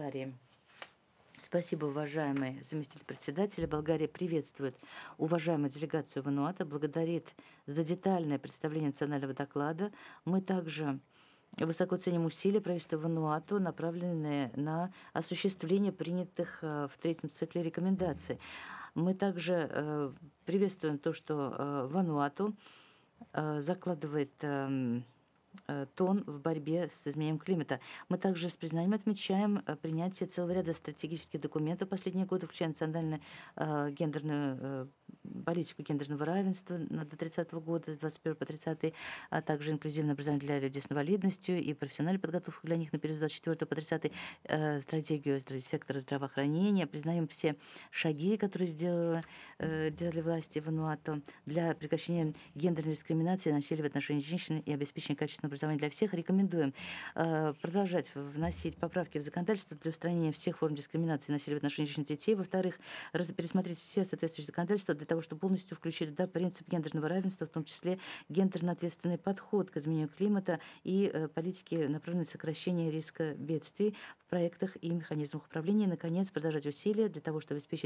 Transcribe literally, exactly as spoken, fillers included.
комментарии. Спасибо, уважаемый заместитель председателя. Болгария приветствует уважаемую делегацию Вануату, благодарит за детальное представление национального доклада. Мы также высоко ценим усилия правительства Вануату, направленные на осуществление принятых э, в третьем цикле рекомендаций. Мы также э, приветствуем то, что э, Вануату э, закладывает эм, э, тон в борьбе с изменением климата. Мы также с признанием отмечаем э, принятие целого ряда стратегических документов в последние годы, включая национальную э, гендерную э, политику гендерного равенства на- до тридцатого года, с двадцать первого по тридцатый, а также инклюзивное образование для людей с инвалидностью и профессиональную подготовку для них на период с двадцать четвёртого по тридцатый, э, стратегию здра- сектора здравоохранения. Признаем все шаги, которые сделала, э, делали власти Вануату для прекращения гендерной дискриминации и насилия в отношении женщин и обеспечения качественного образования для всех. Рекомендуем э, продолжать в- вносить поправки в законодательство для устранения всех форм дискриминации и насилия в отношении женщин и детей. Во-вторых, раз- пересмотреть все соответствующие законодательства для того, чтобы полностью включить туда принцип гендерного равенства, в том числе гендерно ответственный подход к изменению климата и э, политики, направленные на сокращение риска бедствий в проектах и механизмах управления. И, наконец, продолжать усилия для того, чтобы обеспечить